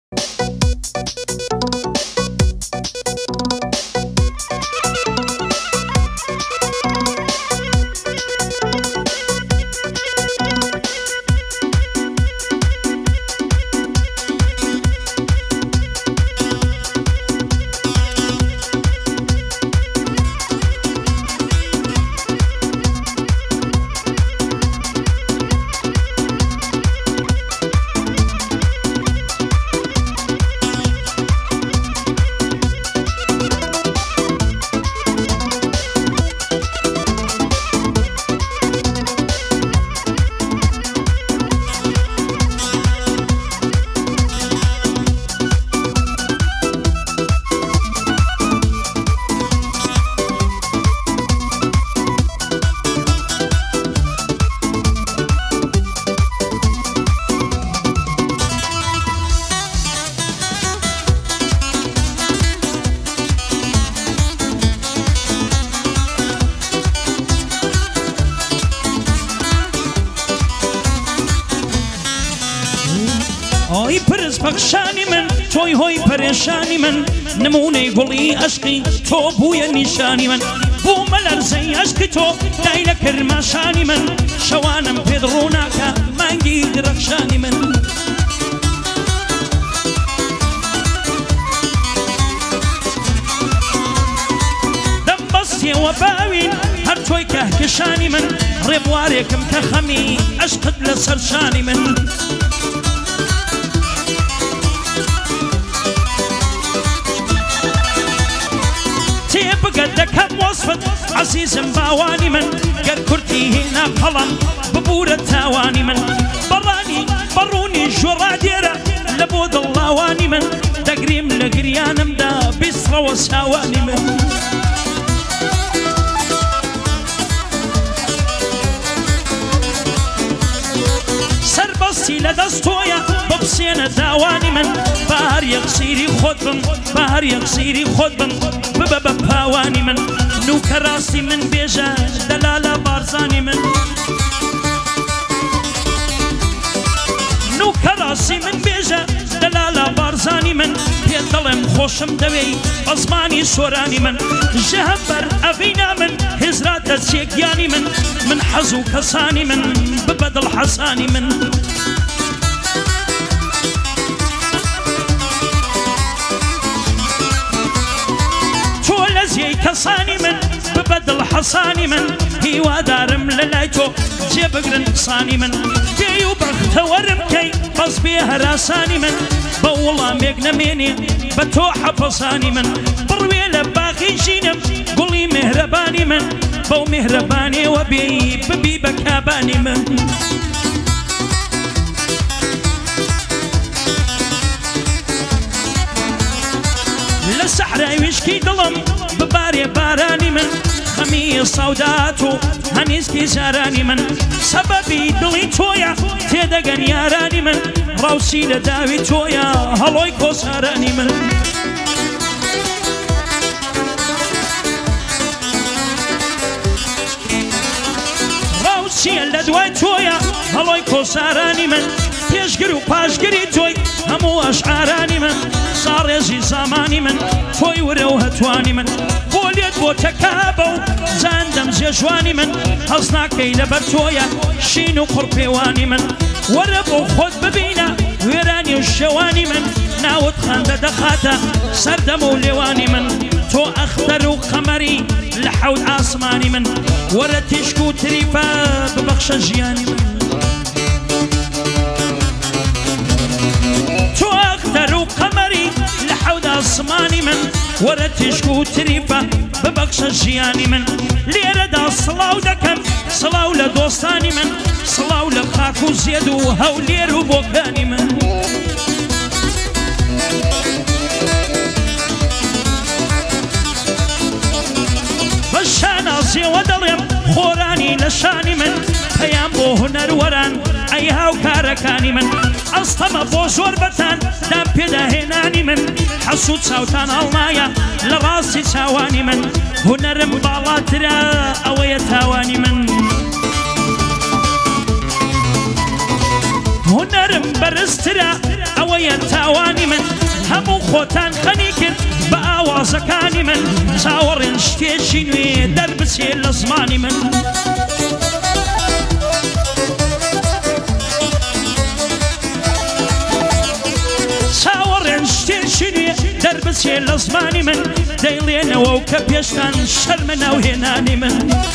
هۆی پرس بەخشانی من تۆی هۆی پەرێشانی من نمونەی گوڵی عەشقی تۆ بوویە نیشانی من بوومە لەرزەی عەشقی تۆ دای لە کرماشانی من شەوانم پێت ڕووناکە مانگی درەخشانی من دەمبەستیەوە باوین هەر تۆی کەهکشانی من ڕێبوارێکم کە خەمی عەشقت لەسەر شانی من بقد دەکەم وەسفت عەزیزم باوانی من گەر کورتی هێنا پەڵەم ببوورە تاوانی من بەڕانی بەڕوونی ژۆڕا دێرە لە بۆ دڵاوانی من دەگریم لە گریانمدا بیسڕەوە چاوانی من سەربەستی لە دەست تۆیە ببسێنە داوانی من بە هەر یەک سیری خۆت بم بە هەر یەک سیری خۆت بم ببە بە پاوانی من نوکە ڕاستی من بێژە دەلالە بارزانی من نوکە ڕاستی من بێژە دەلالە بارزانی من پێت دەڵێم خۆشم دەوێی بە زمانی سۆرانی من ژەهەمبەر ئەڤینا من هێزراتە چێکیانی من حەز و کەسانی من ببە دڵ حەسانی من کەسانی من ببە دڵ حەسانی من هیوادارم لە لای تۆ جێبگرن قسانی من پێی و بەختەوەرم کەی بەس بێ هەراسانی من بە وەڵامێک نەمێنێ بە تۆ حەفەسانی من بڕوێ لە باغی ژینم گوڵی مهرەبانی من بەو مهرەبانێوە بێی ببی بە کابانی من لە سەحرای وشکی دڵم ببارێ بارانی من خەمی سەودات و هەنیسکی جارانی من سەبەبی دڵی تۆیە تێدەگەن یارانی من ڕاوسی لە داوی تۆیە هەڵۆی کۆسارانی من ڕاوسیە لە دوای تۆیە هەڵۆی کۆسارانی من پێشگر و پاشگری تۆی هەموو ئەشعارانی من ساڕێژی زامانی من تۆی ورە و هەتوانی من بۆ لێت بۆ تەکابە و زاندەم جێژوانی من هەز ناکەی لەبەر تۆیە شین و قوڕپێوانی من وەرە بۆ خۆت ببینە وێرانی و شێوانی من ناوت خەندە دەخاتە سەردەم و لێوانی من تۆ ئەختەر و قەمەری لە حەوت ئاسمانی من وەرە تیشک و تریفە ببەخشە ژیانی من تۆ ئەختەر و قەمەری لە حەوت ئاسمانی من وەرە تیشک و تریفە ببەخشە ژیانی من لێرەدا سڵاو دەکەم سڵاو لە دۆستانی من سڵاو لە خاک و زێد و هەولێر و بۆکانی من بە شانازیەوە دەڵێم خۆرانی لە شانی من پەیام بۆ هونەروەران ئەی هاوکارەکانی من ئەستەمە بۆ زۆر بەتان دام پێداهێنانی من حەسوود چاوتان هەڵمایە لە ڕاستی چاوانی من هونەرم باڵاترە ئەوەیە تاوانی من هونەرم بەرزترە ئەوەیە تاوانی من خۆتان خەنی کرد بە ئاوازەکانی من چاوەڕێن شتێکی نوێ دەربچێت لە زمانی من چاوەڕێن شتێکی نوێ دەربچێت لە زمانی من دەیڵێنەوە و کە پێشتان شەرمە ناوهێنانی من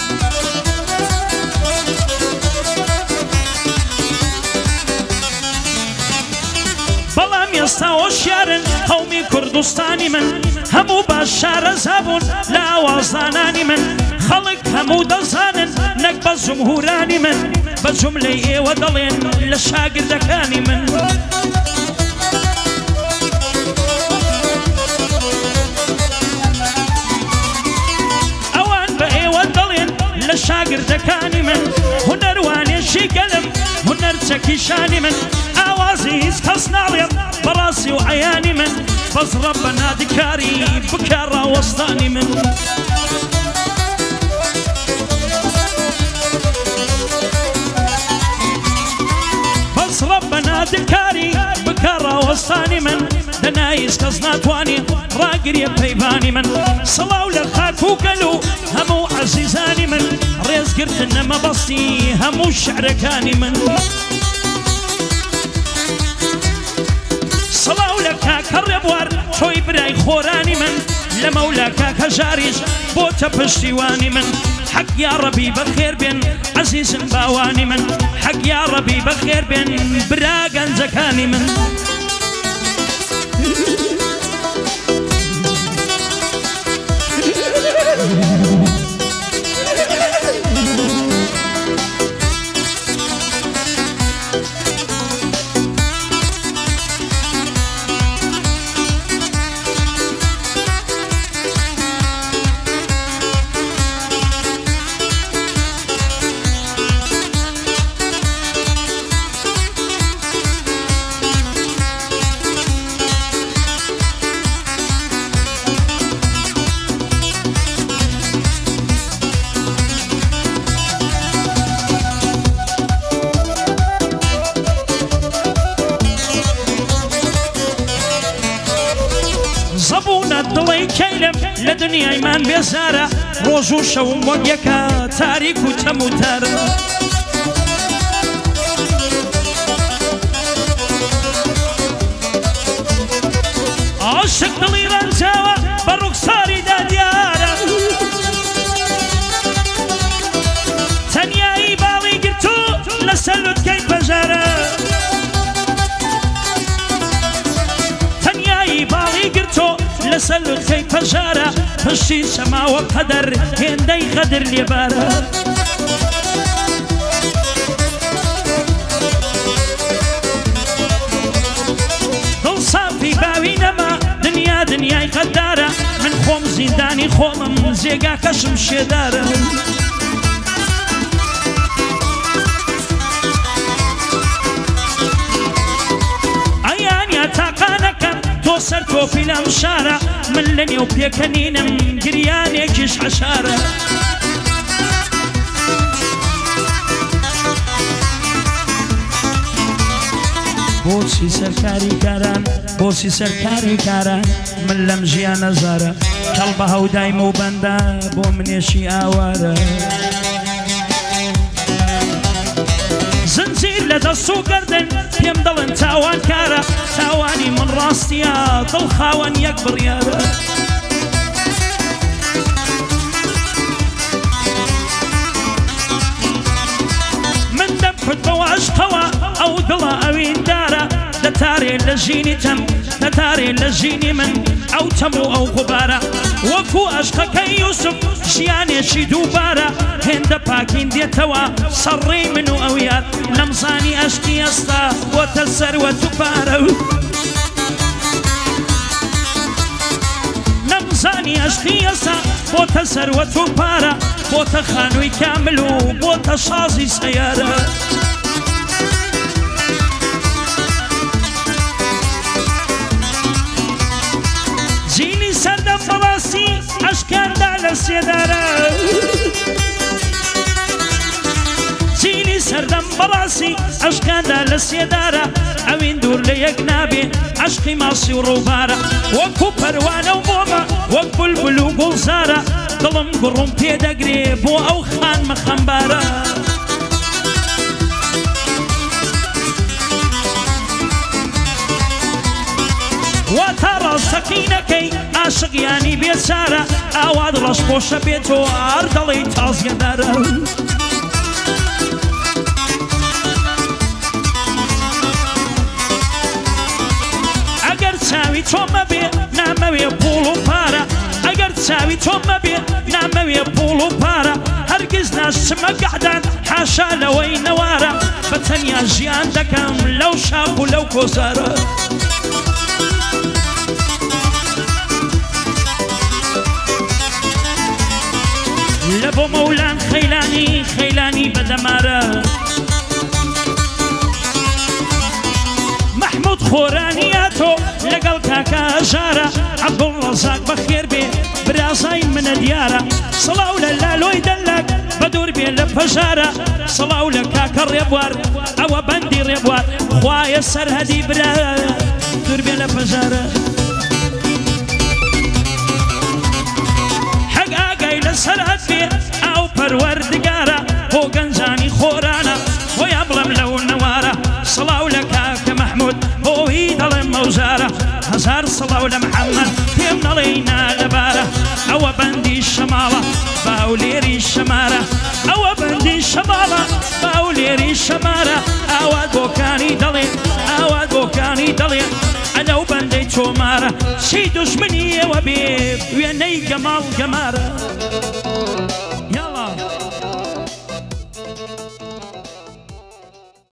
بەڵام ئێستا هۆشیارن قەومی کوردستانی من هەموو باش شارەزا بوون لە ئاوازدانانی من خەڵک هەموو دەزانن نەک بە جومهورانی من بە جوملەی ئێوە دەڵێن لە شاگردەکانی من ئەوان بە ئێوە دەڵێن لە شاگردەکانی من هونەروانێکی گەلم هونەرچەکی شانی من ئاوازی هیچ کەس ناڵێم بەڕاستی و عەیانی من بەس ڕەبە نادیکاری بکە ڕاوەستانی من بەس ڕەبە نادیکاری بکە ڕاوەستانی من دەنایست کەس ناتوانێ ڕاگریە پەیوانی من سڵاو لە خاک و گەل و هەموو عەزیزانی من ڕێزگرتن نەمەبەستی هەموو شعرەکانی من سڵاو لە کاکە ڕێبوار تۆی برای خۆرانی من لە مەولا کاکە ژاریش بۆتە پشتیوانی من حەق یا ڕەبی بەخێر بێن عەزیزن باوانی من حەق یا ڕەبی بەخێر بێن برا گەنجەکانی من دڵی کەیلم لە دنیایمان بێزارە ڕۆژ و شەوم وەک یەکە تاریک و تەم و تارە عاشق دڵی ڕەنجاوە بە ڕوخساریدا دیارە تەنیایی باڵی گرتو لەسەر لوتکەی پەژارە تەنیایی باڵی گرتۆ لەسەر لوتکەی پەژارە پشتی سەماوە قەدەر هێندەی غەدر لێبارە دڵ سافی باوی نەما دنیا دنیای غەدارە من خۆم زیندانی خۆمم جێگاکەشم شێدارە ئەیان یا تاقانەکەم تۆ سەر تۆپی لەم شارە من لە نێو پێکەنینم گریانێکیش حەشارە بۆچی سەرکاری کاران بۆچی سەرکاری کاران من لەم ژیانە زارە کەڵ بە هەودایم و بەندە بۆ منێشی ئاوارە زنجیر لە دەست و گەردن پێم دەڵن تاوان کارە تاوانی من ڕاستیە دڵ خاوەن یەک بڕیارە من دەمکوت بەوە عشقەوە ئەو دڵە ئەویندارە دەتارێ لە ژینی تەم دەتارێ لە ژینی من ئەو تەم و ئەو غوبارە وەکو عشقەکەی یوسف ژیانێکی دووبارە هێندە پاکین دێتەوە سەڕێی من و ئەو یار نەمزانی عشقی ئێستا بۆتە سەروەت و پارە نەمزانی عشقی ئێستا بۆتە سەروەت و پارە بۆتە خانووی کامل و بۆتە شازی سەیارە جینی سەردەم بەڵاسی عەشکاندا لە سێدارە جینی سەردەم بەڕاستی عشقاندا لە سێدارە ئەوین دوور لە یەک نابێ عشقی ماسی و ڕووبارە وەکو پەروانە و مۆمە وەک بولبول و گوڵزارە دڵم گوڕم پێدەگرێ بۆ ئەو خانمە خەمبارە وا تا ڕاستەقینەکەی عاشقیانی بێچارە ئاواد ڕەشپۆشە بێتەوە ئار دەڵێی تازیەدارە ئەگەر چاوی تۆ مەبێ نامەوێ پوڵ و پارە ئەگەر چاوی تۆ مەبێ نامەوێ پوڵ و پارە هەرگیز ناچمە گەحدان حاشا لەوەی نەوارە بە تەنیا ژیان دەکەم لەو شاپ و لەو کۆزارە لە بۆ مەولان خەیلانی بەدەمارە محمود خۆرانیاتۆ لەگەڵ کاکە ژارە عەبدوڵڕەزاق بەخێر بێ برازای منە دیارە سڵاو لە لالۆی دەلاک بە دوور بێ لە پەژارە سڵاو لە کاکە ڕێبوار ئەوە بەندی ڕێبوار خوایە سەرهەدی برا دوور بێ لە پەژارە حەق ئاگای لە سەرهەد بێ ئەو پەروەردگارە بۆ گەنجانی خۆرانە خۆیان بڵێم لەو نەوارە سڵاو لە کاکە مەحموود بۆی دەڵێم مەوزارە هەزار سڵاو لە محەممەد پێم نەڵێی نالەبارە ئەوە بەندی شەماڵە باولێری شەمارە ئەوە بەندی شەماڵە باولێری شەمارە ئاوات بۆکانی دەڵێ ئاوات بۆکانی دەڵێ ئەلەو بەندەی تۆمارە چی دوژمنی ئێوە بێ وێنەی گەماڵ گەمارە